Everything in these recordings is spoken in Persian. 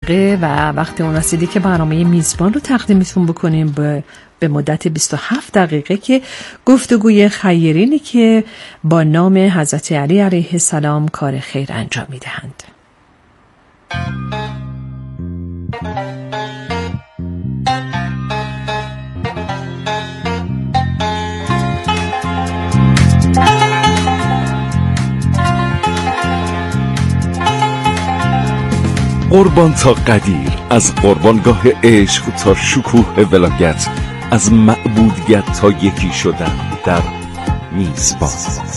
دقیقه و وقتی اون رسیدی که برنامه میزبان رو تقدیمتون بکنیم به مدت 27 دقیقه که گفتگوی خیرینی که با نام حضرت علی علیه السلام کار خیر انجام میدهند. قربان تا قدیر، از قربانگاه عشق تا شکوه ولایت، از معبودیت تا یکی شدن در میزبان.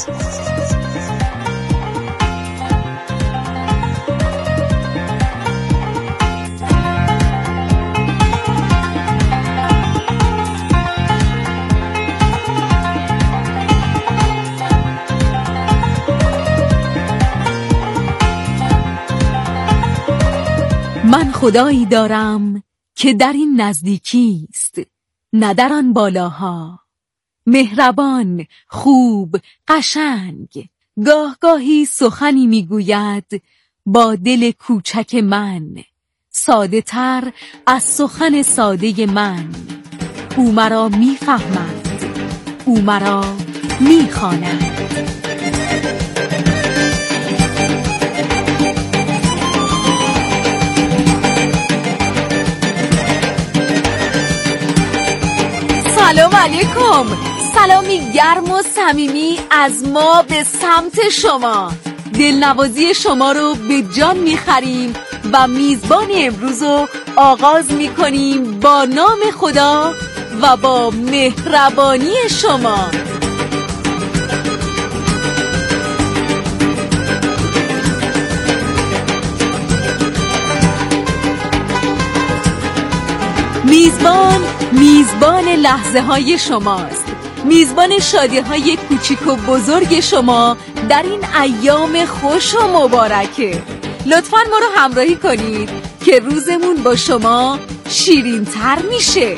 من خدایی دارم که در این نزدیکی است، نه در آن بالاها، مهربان، خوب، قشنگ، گاه گاهی سخنی میگوید با دل کوچک من، ساده تر از سخن ساده من. او مرا میفهمد، او مرا میخواند. سلام علیکم، سلامی گرم و صمیمی از ما به سمت شما. دلنوازی شما رو به جان میخریم و میزبان امروز رو آغاز میکنیم با نام خدا و با مهربانی شما. میزبان لحظه های شماست، میزبان شادی های کوچیک و بزرگ شما در این ایام خوش و مبارکه. لطفاً ما رو همراهی کنید که روزمون با شما شیرین تر میشه.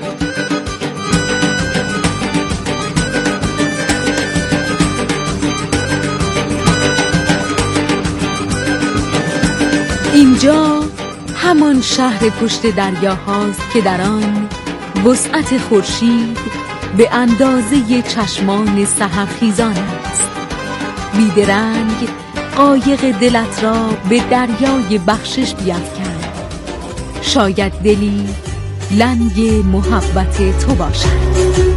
اینجا همان شهر پشت دریا هاست که در آن وسعت خورشید به اندازه چشمان سحرخیزان است. بیدرنگ قایق دلت را به دریای بخشش بیفکن، شاید دلی لنگ محبت تو باشد.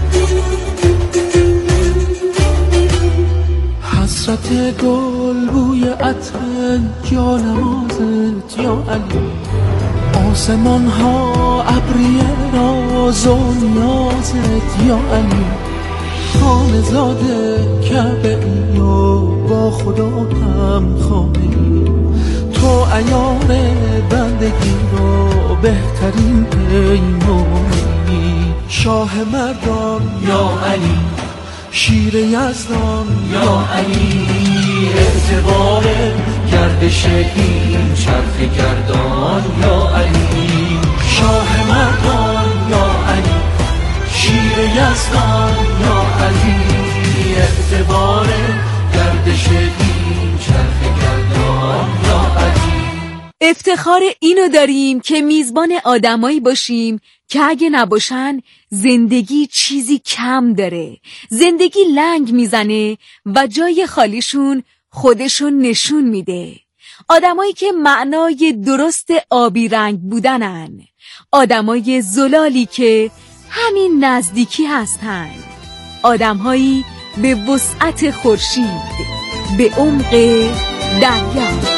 حسرت گل بوی عطر جانمازت یا علی، آسمان ها ابری راز و نیازت یا علی، خانه زاده کعبه ای و با خدا هم خانه ای، تو عیار بندگی را بهترین پیمانی، شاه مردان یا علی، شیر یزدان یا علی، اعتبار گردش این چرخ گردان یا علی، شاه مردان یا علی، شیر یزدان یا علی، اعتبار گردش این چرخ گردان یا علی. افتخار اینو داریم که میزبان آدمایی باشیم که اگه نباشن زندگی چیزی کم داره، زندگی لنگ میزنه و جای خالیشون خودشون نشون میده. آدمایی که معنای درست آبی رنگ بودنن، آدمای زلالی که همین نزدیکی هستن، آدمهایی به وسعت خورشید، به عمق دریا.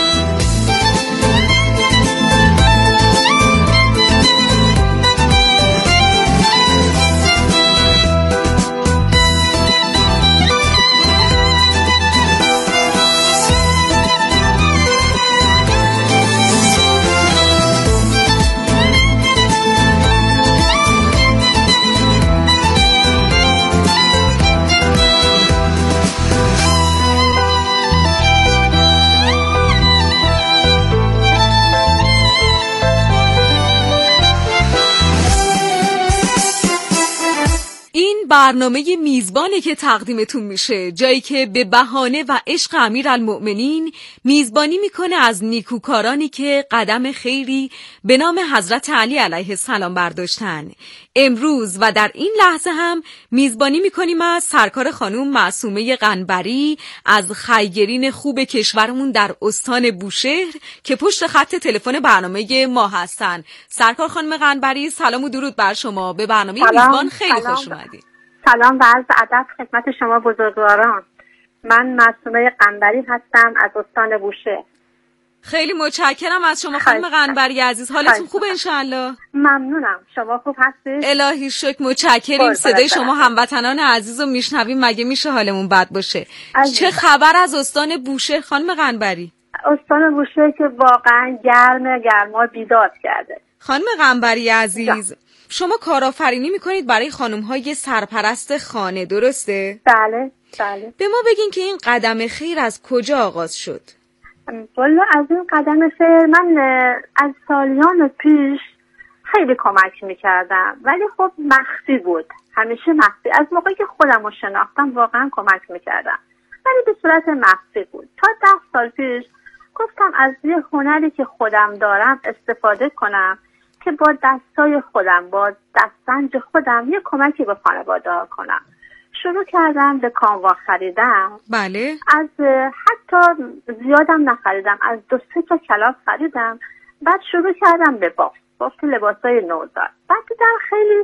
برنامه میزبانی که تقدیمتون میشه، جایی که به بهانه و عشق امیرالمؤمنین میزبانی میکنه از نیکوکارانی که قدم خیری به نام حضرت علی علیه السلام برداشتن. امروز و در این لحظه هم میزبانی میکنیم از سرکار خانم معصومه قنبری از خیرین خوب کشورمون در استان بوشهر که پشت خط تلفن برنامه ما هستن. سرکار خانم قنبری، سلام و درود بر شما. به برنامه میزبان خیلی خوش اومدید. سلام و عرض ادب خدمت شما بزرگواران. من معصومه قنبری هستم از استان بوشهر. خیلی متشکرم از شما خانم قنبری عزیز. حالتون خوبه انشالله؟ ممنونم. شما خوب هستید؟ الهی شکر، متشکریم. صدای شما هموطنان عزیز رو میشنویم، مگه میشه حالمون بد باشه؟ چه خبر از استان بوشهر خانم قنبری؟ استان بوشهر که واقعا گرما بیداد کرده. خانم قنبری عزیز، شما کارآفرینی میکنید برای خانم‌های سرپرست خانه، درسته؟ بله. به ما بگین که این قدم خیر از کجا آغاز شد؟ والا از این قدم خیر من از سالیان پیش خیلی کمک میکردم، ولی خب مخفی بود، همیشه مخفی. از موقعی که خودم رو شناختم واقعا کمک میکردم، ولی به صورت مخفی بود. تا 10 سال پیش گفتم از یه هنری که خودم دارم استفاده کنم که با دستای خودم، با دستنج خودم یه کمکی به خانواده ها کنم. شروع کردم به کانوا خریدم. بله. از حتی زیادم نخریدم، از 2-3 تا کلاس خریدم. بعد شروع کردم به بافت لباسای نوزاد. بعد دیدم خیلی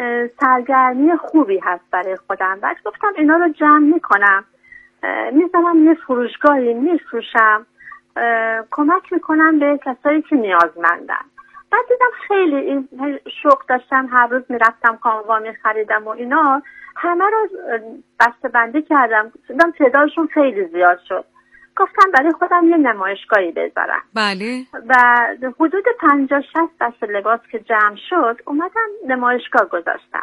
سرگرمی خوبی هست برای خودم. بعد گفتم اینا رو جمع میکنم، میزنم یه فروشگاهی میفروشم، کمک میکنم به کسایی که نیازمندن. بعد دیدم خیلی این شوق داشتم، هر روز میرفتم کانوا میخریدم و اینا، همه رو بسته بندی کردم. دیدم تعدادشون خیلی زیاد شد. گفتم برای خودم یه نمایشگاهی بذارم. بله. و حدود 50-60 دسته لباس که جمع شد اومدم نمایشگاه گذاشتم.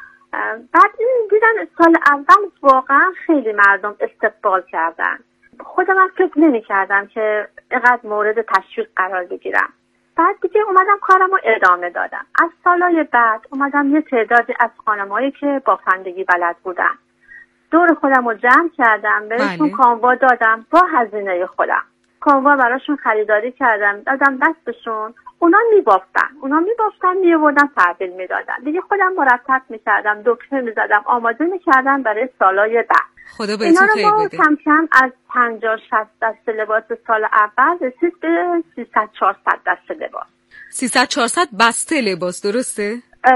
بعد دیدم سال اول واقعا خیلی مردم استقبال کردن. خودم فکر نمی کردم که اینقدر مورد تشویق قرار بگیرم. بعد دیگه اومدم کارم رو ادامه دادم. از سالهای بعد اومدم یه تعدادی از خانمایی که بافندگی بلد بودن دور خودم رو جمع کردم، بهشون کانوا دادم با هزینه خودم. کانوا براشون خریداری کردم، دادم دستشون، اونا میبافتن میبردن تحویل میدادن. دیگه خودم مرتب میکردم، دکمه میزدم، آماده میکردم برای سالهای بعد. خدا بهتون خیر بده. کم کم از 50-60 دسته لباس سال اول رسید به 300-400 دسته لباس. 300-400 بسته لباس، درسته؟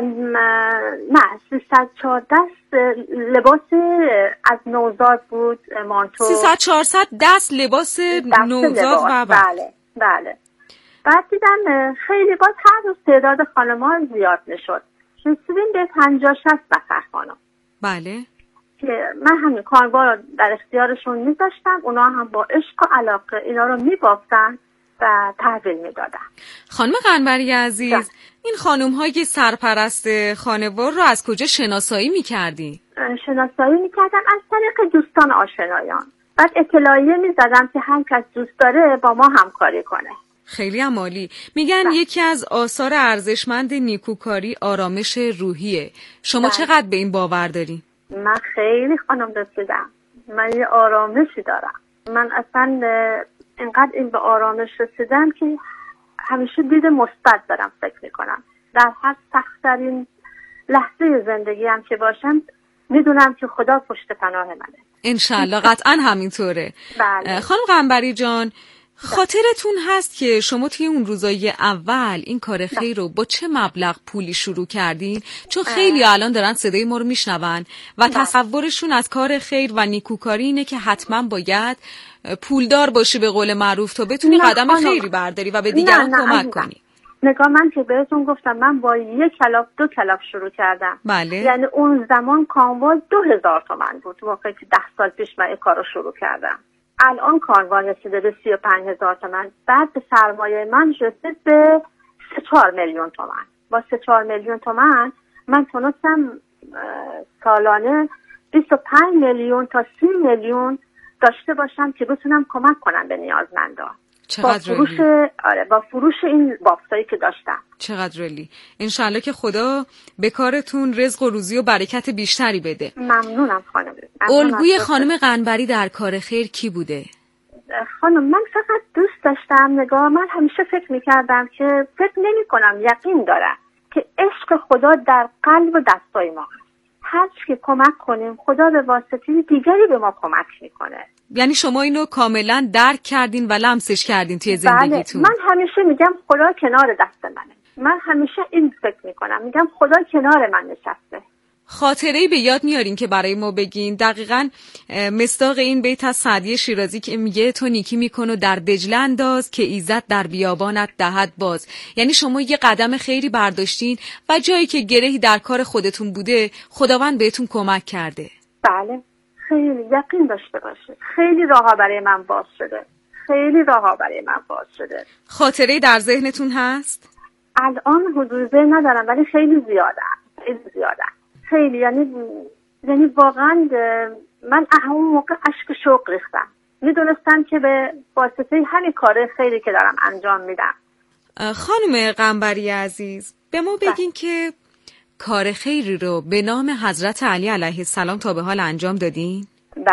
نه، 300-400 دست لباس از نوزاد بود، مانتو. 300-400 دست لباس نوزاد و بله. بعد دیدم خیلی باز هر روز تعداد خانم‌ها زیاد میشد، رسیدیم به 50-60 نفر خانم. بله. که من همین کانوا رو در اختیارشون میذاشتم، اونا هم با عشق و علاقه اینا رو میبافتن و تحویل میدادن. خانم قنبری عزیز، این خانم‌های سرپرست خانوار رو از کجا شناسایی میکردی؟ شناسایی میکردم از طریق دوستان آشنایان. بعد اطلاعیه میزدم که هر کس دوست داره با ما همکاری کنه. خیلی عالی. میگن یکی از آثار ارزشمند نیکوکاری آرامش روحیه. شما چقدر به این باور داری؟ من خیلی خانم رسیدم. من یه آرامشی دارم. من اصلا اینقدر این به آرامش رسیدم که همیشه دید مثبت دارم فکر میکنم. در هر سخت‌ترین لحظه زندگی هم که باشم میدونم که خدا پشت پناه منه. انشالله قطعا همینطوره. بله. خانم قنبری جان، خاطرتون هست که شما توی اون روزای اول این کار خیر رو با چه مبلغ پولی شروع کردین؟ چون خیلی الان دارن صدای ما رو میشنون و تصورشون از کار خیر و نیکوکاری اینه که حتما باید پولدار باشی به قول معروف تا بتونی قدم خیری برداری و به دیگران کمک کنی. نگاه، من که بهتون گفتم من با 1 کلاف 2 کلاف شروع کردم. بله. یعنی اون زمان کانوا 2000 تومان بود موقعی که 10 سال پیش من این کار رو شروع کردم. الان کانوا رسیده به 35,000 تومان. بعد به سرمایه من رسید به 3-4 میلیون تومان. با 3-4 میلیون تومان من تونستم سالانه 25 میلیون تا 30 میلیون داشته باشم که بتونم کمک کنم به نیازمندان. با فروش این بافتایی که داشتم. چقدر عالی. انشالله که خدا به کارتون رزق و روزی و برکت بیشتری بده. ممنونم خانم. الگوی خانم قنبری در کار خیر کی بوده؟ خانم من فقط دوست داشتم من همیشه فکر میکردم که فکر نمی کنم یقین دارم که عشق خدا در قلب و دستای ما هست. هر چی که کمک کنیم خدا به واسطه دیگری به ما کمک میکنه. یعنی شما اینو کاملا درک کردین و لمسش کردین توی زندگیتون؟ بله. من همیشه میگم خدا کنار دست منه. من همیشه این فکر میکنم، میگم خدا کنار من نشسته. خاطره‌ای به یاد میارین که برای ما بگین؟ دقیقاً مصداق این بیت از سعدی شیرازی که میگه تو نیکی میکن و در دجله انداز که ایزد در بیابانت دهد باز. یعنی شما یه قدم خیری برداشتین و جایی که گرهی در کار خودتون بوده خداوند بهتون کمک کرده. بله خیلی یقین داشته باشید. خیلی راه‌ها برای من باز شده. خیلی راه‌ها برای من باز شده. خاطره‌ای در ذهنتون هست؟ الان حضور ذهن ندارم ولی خیلی زیاده. خیلی یعنی واقعا من اون موقع اشک شوق ریختم. میدونستم که به واسطه همین کار خیری که دارم انجام میدم. خانم قنبری عزیز به ما بگین که کار خیری رو به نام حضرت علی علیه السلام تا به حال انجام دادین؟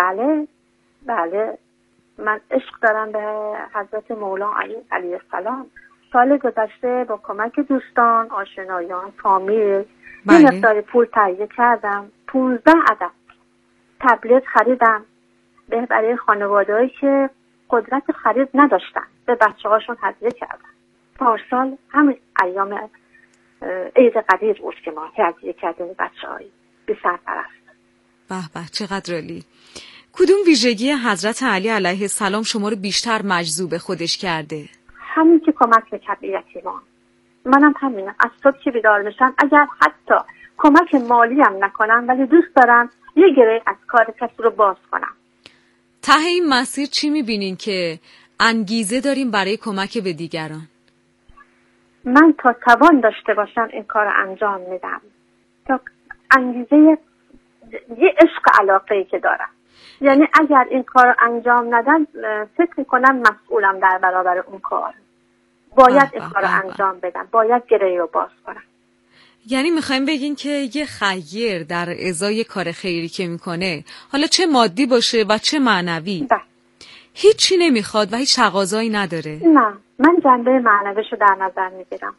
بله من عشق دارم به حضرت مولا علی علیه السلام. سال گذشته با کمک دوستان، آشنایان، فامیل یه مقدار پول تهیه کردم. 15 عدد تبلت خریدم برای خانواده‌ای که قدرت خرید نداشتن، به بچه‌هاشون هدیه کردم. پارسال همین ایام عید قدیر بود که ما هدیه کردیم بچه‌هایی بی سرپرست. به چقدر عالی. کدوم ویژگی حضرت علی علیه السلام شما رو بیشتر مجذوب خودش کرده؟ همین که کمک می‌کرد به یتیمان. منم همینم. از صبح که بیدار میشم اگر حتی کمک مالی هم نکنم ولی دوست دارم یه گره از کار کسی رو باز کنم. ته این مسیر چی میبینین که انگیزه داریم برای کمک به دیگران؟ من تا توان داشته باشم این کار رو انجام میدم. تا انگیزه یه عشق علاقه‌ای که دارم. یعنی اگر این کار رو انجام ندم فکر میکنم مسئولم در برابر اون کار. باید این کار رو انجام بدم. باید گرهی رو باز کنم. یعنی میخوایم بگین که یه خیر در ازای کار خیری که میکنه، حالا چه مادی باشه و چه معنوی، هیچی نمیخواد و هیچ تقاضایی نداره. نه من جنبه معنویشو در نظر میگیرم.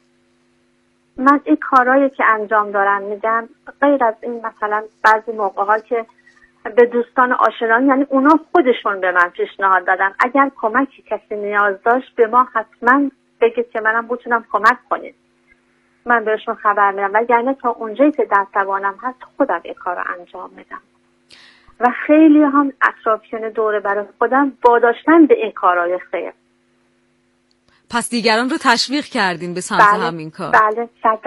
من این کارهایی که انجام دارم میدم غیر از این مثلا بعضی موقع‌ها که به دوستان آشنایان یعنی اونا خودشون به من پیشنهاد دادن اگر کمکی کسی نیاز داشت به ما حتما بگید که منم بتونم کمک کنید. من بهشون خبر میدم وگرنه تا اونجایی که در توانم هست خودم این کار رو انجام میدم. و خیلی هم اطرافیان دوره برای خودم واداشتن به این کارهای خیر. پس دیگران رو تشویق کردین به سمت همین کار؟ بله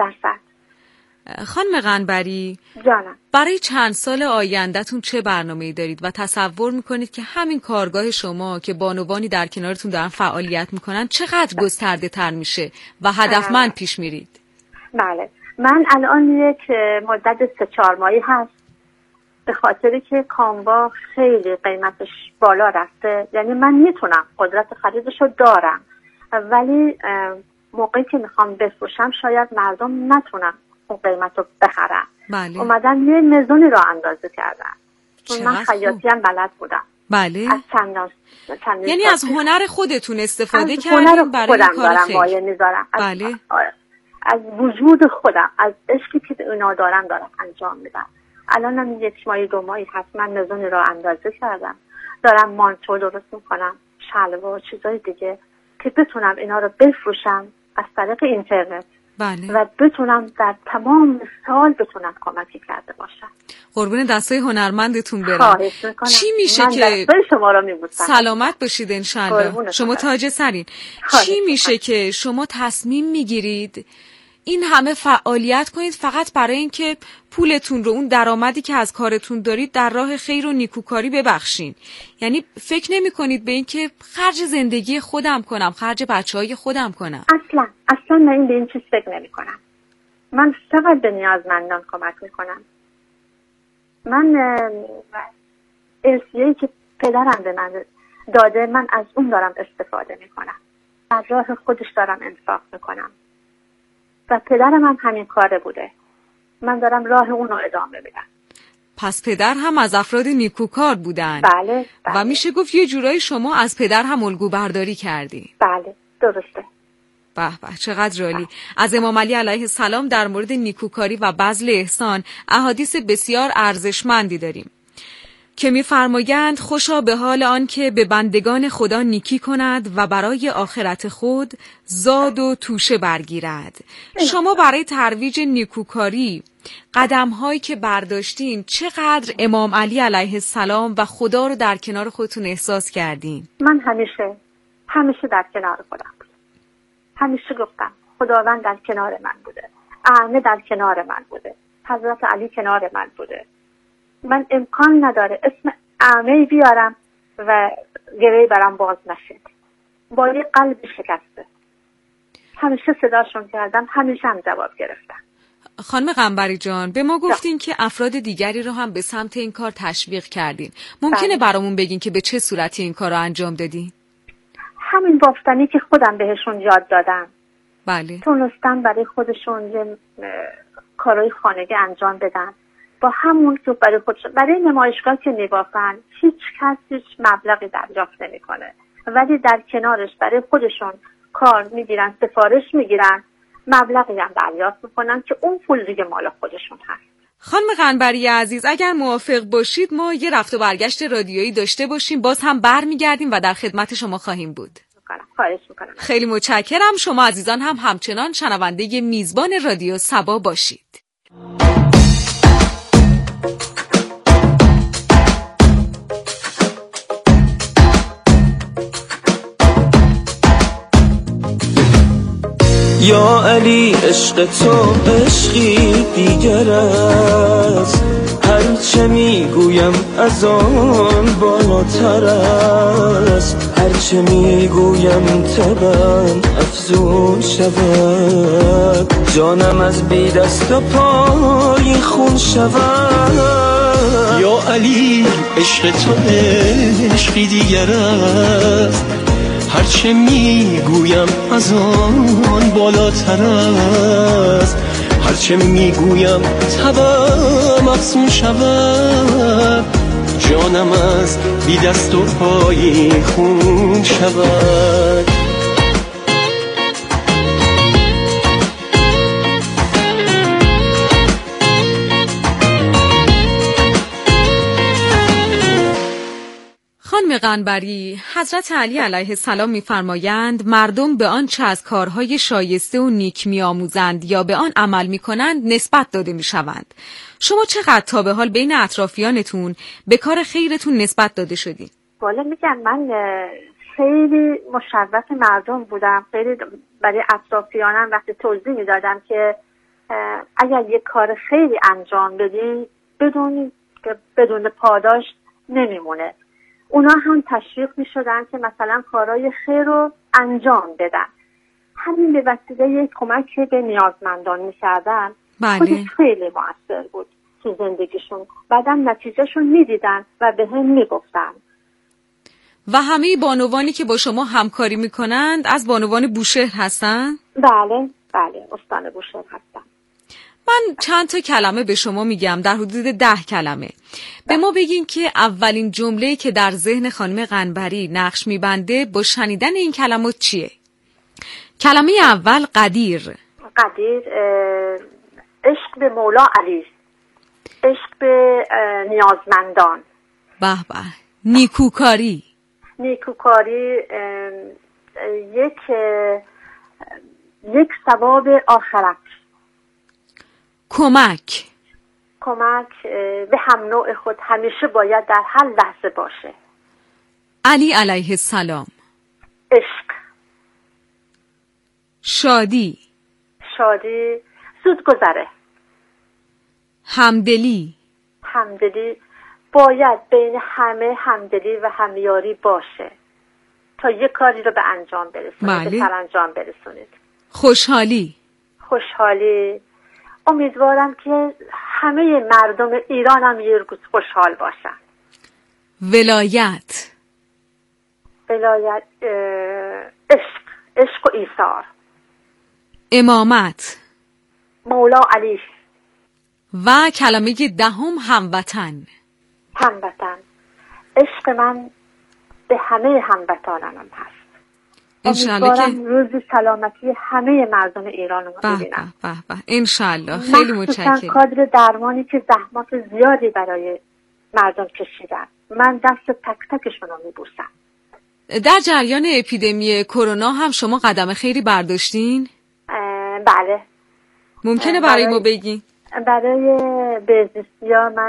100%. خانم قنبری جانم، برای چند سال آینده‌تون چه برنامه‌ای دارید و تصور میکنید که همین کارگاه شما که بانوانی در کنارتون دارن فعالیت میکنن چقدر گسترده تر میشه و هدفمند پیش میرید؟ بله من الان یک مدت 3-4 ماهی هست به خاطری که کاموا خیلی قیمتش بالا رفته. یعنی من میتونم قدرت خریدشو دارم ولی موقعی که میخوام بفروشم شاید مردم نتونن اون قیمت رو بخرن. بله. اومدن یه مزونی رو اندازه کردن. من خیاطی هم بلد بودم. بله. از چند یعنی از هنر خودتون استفاده کردین برای کار خیر؟ مایه میذارم. بله. از وجود خودم، از عشقی که به اونا دارم انجام میدم. الان هم 1 ماه 2 ماهی هست من مزونی رو اندازه کردم. دارم مانتو درست میکنم، شلوار، چیزای دیگه که بتونم اینا رو بفروشم از طریق اینترنت. بله. و بتونم در تمام سال بتونم کمکی کرده باشم. قربون دستای هنرمندتون برم. چی میشه که شما رو میبوسم. سلامت باشید انشالله. شما تاج سرین. چی میشه که شما تصمیم میگیرید این همه فعالیت کنید فقط برای اینکه پولتون رو، اون درآمدی که از کارتون دارید، در راه خیر و نیکوکاری ببخشین؟ یعنی فکر نمی کنید به این که خرج زندگی خودم کنم، خرج بچهای خودم کنم؟ اصلا من به این چیز فکر نمی کنم. من فقط به نیازمندان کمک می کنم. من ارثیه‌ای که پدرم به من داده من از اون دارم استفاده می کنم. در راه خودش دارم انفاق میکنم و پدرم هم همین کاره بوده. من دارم راه اون رو ادامه میدم. پس پدر هم از افراد نیکوکار بودن. بله. و میشه گفت یه جورایی شما از پدر هم الگو برداری کردی. بله درسته. به به چقدر عالی. از امام علی علیه السلام در مورد نیکوکاری و بذل احسان احادیث بسیار ارزشمندی داریم که می‌فرمایند خوشا به حال آن که به بندگان خدا نیکی کند و برای آخرت خود زاد و توشه برگیرد. شما برای ترویج نیکوکاری قدم‌هایی که برداشتین چقدر امام علی علیه السلام و خدا رو در کنار خودتون احساس کردین؟ من همیشه در کنار خودم بودم. همیشه گفتم خداوند در کنار من بوده، اعمه در کنار من بوده، حضرت علی کنار من بوده. من امکان نداره اسم اعمه بیارم و گره برام باز نشه. با یه قلب شکسته همیشه صداشون کردم، همیشه هم جواب گرفتم. خانم قنبری جان، به ما گفتین که افراد دیگری رو هم به سمت این کار تشویق کردین. ممکنه برامون بگین که به چه صورتی این کار رو انجام دادین؟ همین بافتنی که خودم بهشون یاد دادم. بله. تونستن برای خودشون یه کارهای خانگی انجام بدن. با همون که برای خودشون، برای نمایشگاه که نگاهن هیچ کس هیچ مبلغی دریافت نمیکنه، ولی در کنارش برای خودشون کار میگیرن، سفارش میگیرن، مبلغی هم دریافت میکنن که اون پول دیگه مال خودشون هست. خانم قنبری عزیز، اگر موافق باشید ما یه رفت و برگشت رادیویی داشته باشیم، باز هم برمیگردیم و در خدمت شما خواهیم بود. خواهش میکنم. خیلی متشکرم. شما عزیزان هم همچنان شنونده میزبان رادیو سبا باشید. یا علی عشق تو عشقی دیگر است، هرچه میگویم از آن بالاتر است، هرچه میگویم طبعم افزون شود، جانم از بی دست و پای خون شود. یا علی عشق تو عشقی دیگر است، هرچه میگویم از آن بالاتر است، هرچه میگویم طبعم افزون شود، جانم از بی دست و پای خون شود. خانم قنبری، حضرت علی علیه السلام می‌فرمایند مردم به آنچه از کارهای شایسته و نیک می‌آموزند یا به آن عمل می‌کنند نسبت داده می‌شوند. شما چقدر تا به حال بین اطرافیانتون به کار خیرتون نسبت داده شدین؟ والا میگم من خیلی مشرف مردم بودم. خیلی برای اطرافیانم وقتی توضیح میدادم که اگر یک کار خیلی انجام بدین بدون پاداش نمیمونه، اونا هم تشویق می شدن که مثلا کارهای خیر رو انجام بدن. همین به وسیله یک کمک به نیازمندان می کردن. خودش خیلی مؤثر بود تو زندگیشون. بعدم نتیجهشون می دیدن و به هم می گفتن. و همه بانوانی که با شما همکاری می کنند از بانوان بوشهر هستن؟ بله استان بوشهر هستن. من چند تا کلمه به شما میگم، در حدود 10 کلمه. به ما بگین که اولین جمله‌ای که در ذهن خانم قنبری نقش میبنده با شنیدن این کلمات چیه؟ کلمه اول قدیر. عشق به مولا علی، عشق به نیازمندان. به به. نیکوکاری یک ثواب آخرت. کمک به هم نوع خود همیشه باید در هر لحظه باشه. علی علیه السلام. عشق. شادی زود گذره. همدلی باید بین همه همدلی و همیاری باشه تا یک کاری رو به انجام برسونید، به سرانجام برسونید. خوشحالی امیدوارم که همه مردم ایران هم یه روز خوشحال باشن. ولایت عشق و ایثار. امامت. مولا علی. و کلمه دهم هموطن. هموطن. عشق من به همه هموطنانم هست. انشالله که روز سلامتی همه مردم ایران رو ببینم. انشالله. خیلی متشکرم. کادر درمانی که زحمات زیادی برای مردم کشیدن، من دست تک تکشون رو میبوسم. در جریان اپیدمی کرونا هم شما قدم خیری برداشتین؟ بله. ممکنه برای ما بگین؟ برای بهزیستی‌ها من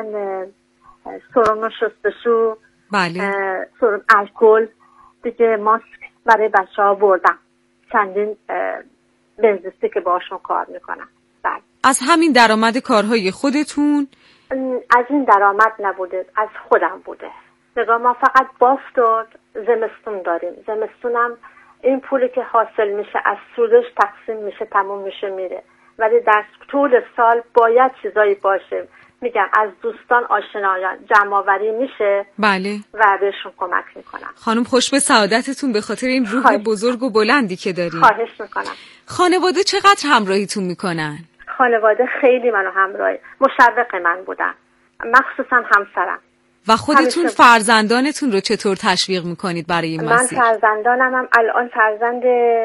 سرم و شستشو، بله، سرم الکل، دیگه ماسک برای بچه‌ها بردم. چندین بهزیستی که باشون کار میکنم. بله. از همین درآمد کارهای خودتون؟ از این درآمد نبوده، از خودم بوده. نگاه ما فقط بافت و زمستون داریم. زمستونم این پولی که حاصل میشه از سودش تقسیم میشه، تموم میشه میره. ولی در طول سال باید چیزایی باشه. میگم از دوستان آشنایان جمع‌آوری میشه. بله. و بهشون کمک میکنم. خانم خوش به سعادتتون به خاطر این روح بزرگ و بلندی که دارین. خواهش میکنم. خانواده چقدر همراهیتون میکنن؟ خانواده خیلی منو همراهی، مشوق من بودن، مخصوصا همسرم. و خودتون فرزندانتون رو چطور تشویق میکنید برای این مسیر؟ من فرزندانم هم الان فرزند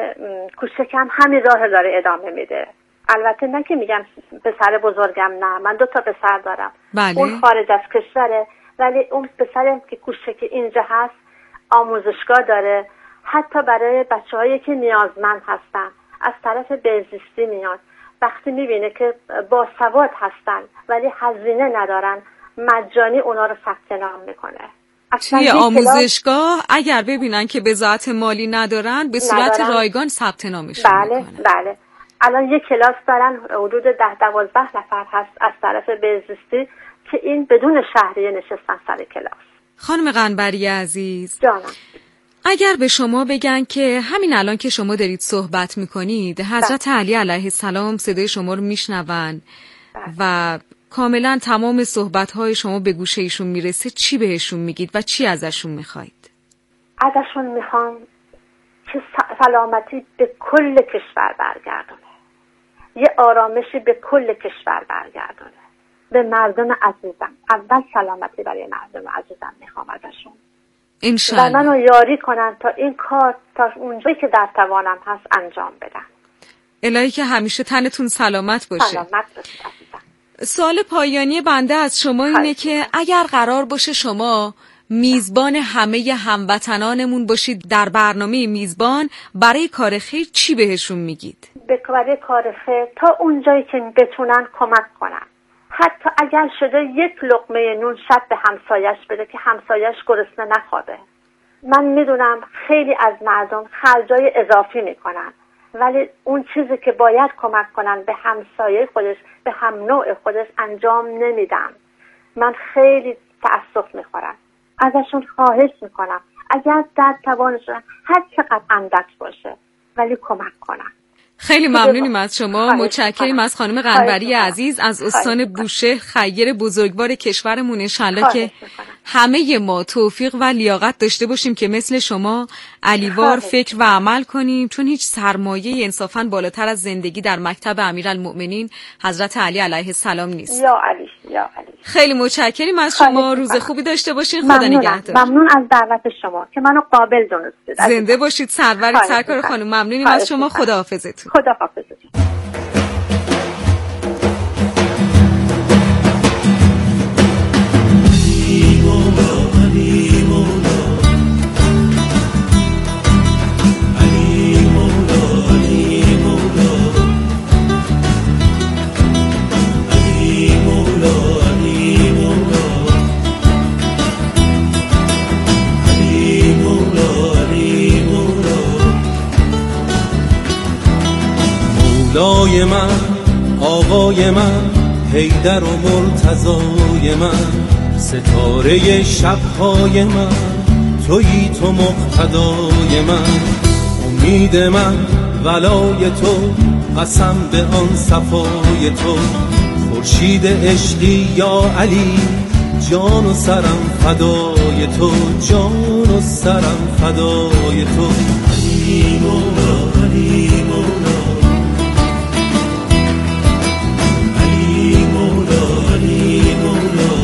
کوچکم همین راه داره ادامه میده. البته نه که میگم پسر بزرگم، نه، من 2 پسر دارم. بله. اون خارج از کشوره، ولی اون پسرم که کوچک اینجا هست آموزشگاه داره. حتی برای بچه‌هایی که نیازمند هستن از طرف بهزیستی میاد. وقتی میبینه که باسواد هستن ولی هزینه ندارن، مجانی اونا رو ثبت نام میکنه. توی آموزشگاه اگر ببینن که بضاعت مالی ندارن به صورت رایگان ثبت نامشون میکنن. بله. الان یک کلاس دارن، حدود 10-12 نفر هست از طرف بهزیستی که این بدون شهریه نشستن سر کلاس. خانم قنبری عزیز، جانم، اگر به شما بگن که همین الان که شما دارید صحبت میکنید حضرت علی علیه السلام صدای شما رو میشنون و کاملا تمام صحبت‌های شما به گوش ایشون میرسه، چی بهشون میگید و چی ازشون میخواید؟ ازشون میخوام که سلامتی به کل کشور برگردونه، یه آرامشی به کل کشور برگردونه. به مردم عزیزم، اول سلامتی برای مردم عزیزم میخوام ازشون. انشالله. و منو یاری کنن تا این کار تا اونجایی که در توانم هست انجام بدن. الهی که همیشه تنتون سلامت باشه. سلامت باشه عزیزم. سوال پایانی بنده از شما اینه که اگر قرار باشه شما میزبان همه هموطنانمون باشید در برنامه میزبان، برای کار خیر چی بهشون میگید؟ برای کار خیر تا اونجایی که بتونن کمک کنن. حتی اگر شده یک لقمه نون شب به همسایش بده که همسایش گرسنه نخوابه. من میدونم خیلی از مردم خرجای اضافی میکنن، ولی اون چیزی که باید کمک کنن به همسایه خودش، به هم نوع خودش انجام نمیدن. من خیلی تأسف میخورم. ازشون خواهش میکنم اگر در توانشون هر چقدر اندک باشه ولی کمک کنن. خیلی ممنونیم از شما، متشکریم از خانم قنبری عزیز از استان بوشهر، خیر بزرگوار کشورمون. انشالله که همه ما توفیق و لیاقت داشته باشیم که مثل شما علیوار فکر و عمل کنیم، چون هیچ سرمایه انصافاً بالاتر از زندگی در مکتب امیرالمؤمنین حضرت علی علیه السلام نیست. یا علی، یا علی. خیلی متشکریم از شما، روز خوبی داشته باشین. خدا نگهدار. ممنون از دعوت شما که منو قابل دونستید. زنده باشید، سرورید، سرکار خانم. ممنونیم از شما. خداحافظتون. خداحافظتون. مولای من، آقای من، حیدر و مرتضای من، ستاره شبهای من، تویی تو مقتدای من، امید من، ولای تو، قسم به آن صفای تو، خورشید عشقی یا علی، جان و سرم فدای تو، جان و سرم فدای تو. علی مولا علی مولا علی مولا علی مولا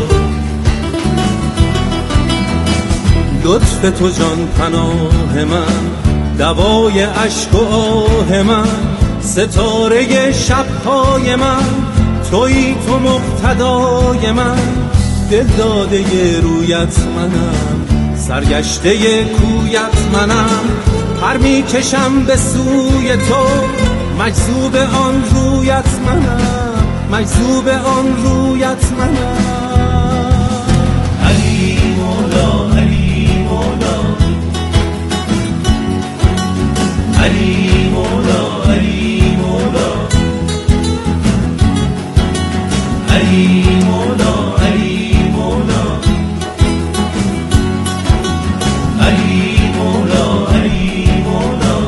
لطف تو جان پناه من، دوای اشک و آه من، ستاره شبهای من، تویی تو مقتدای من، دل داده رویت منم، سرگشته کویت منم، پر میکشم به سوی تو، مجذوب آن رویت منم، مجذوب آن رویت منم. علی مولا علی مولا علی مولا علی مولا علی مولا علی مولا علی مولا علی مولا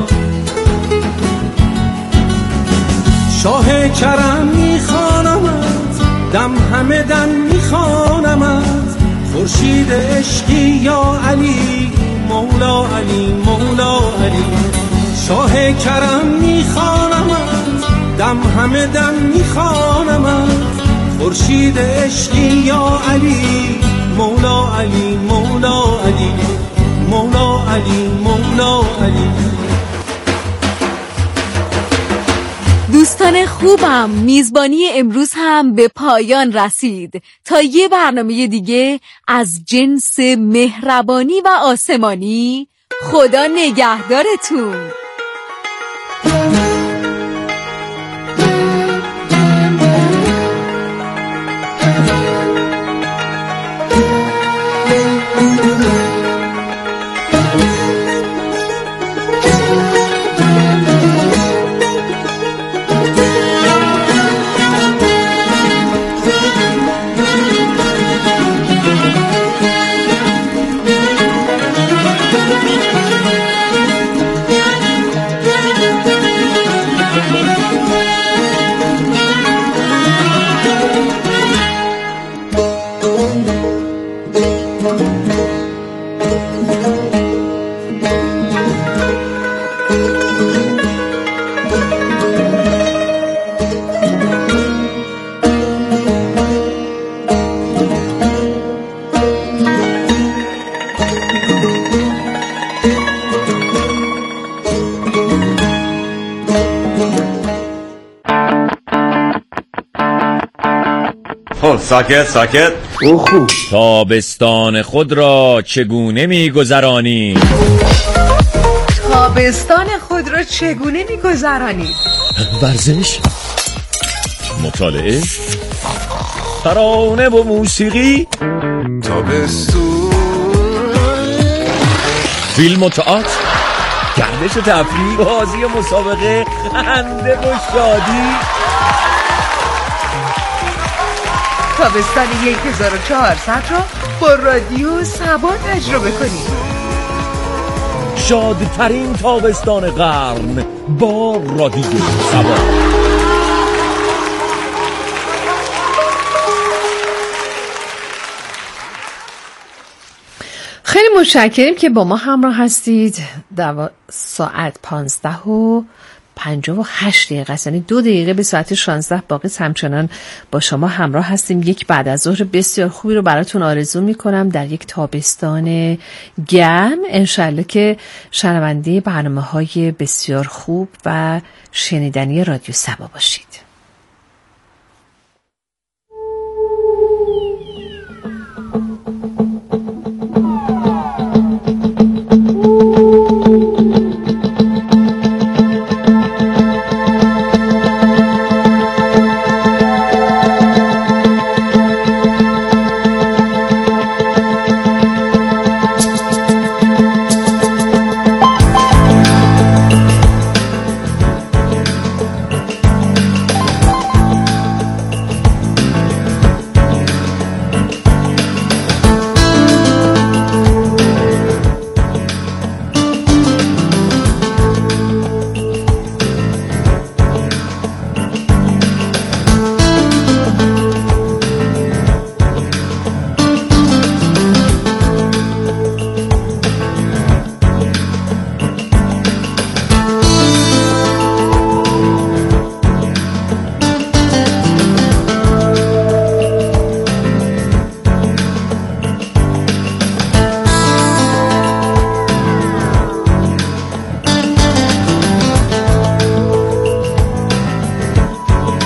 شاه کرم میخوانمت، دم همه دم میخوانمت، خورشید عشقی یا علی مولا علی مولا علی. شاه کرم میخوانمت، دم همه دم میخوانمت، خورشید عشقی یا علی مولا علی مولا علی مولا علی مولا علی. دوستان خوبم، میزبانی امروز هم به پایان رسید. تا یه برنامه دیگه از جنس مهربانی و آسمانی، خدا نگهدارتون. ساکت ساکت. تابستان خود را چگونه می‌گذرانی؟ تابستان خود را چگونه می‌گذرانی؟ ورزش، مطالعه، ترانه و موسیقی، تابستون، فیلم و تئاتر، گردش و تفریح، بازی و مسابقه، خنده و شادی. تابستان 1400 را با رادیو سبا تجربه کنید. شادترین تابستان قرن با رادیو سبا. خیلی متشکریم که با ما همراه هستید. ساعت 15:58 یعنی 2 دقیقه به ساعت 16 باقی همچنان با شما همراه هستیم. یک بعد از ظهر بسیار خوبی رو براتون آرزو میکنم در یک تابستان گرم. انشالله که شنونده برنامه‌های بسیار خوب و شنیدنی رادیو سبا باشید.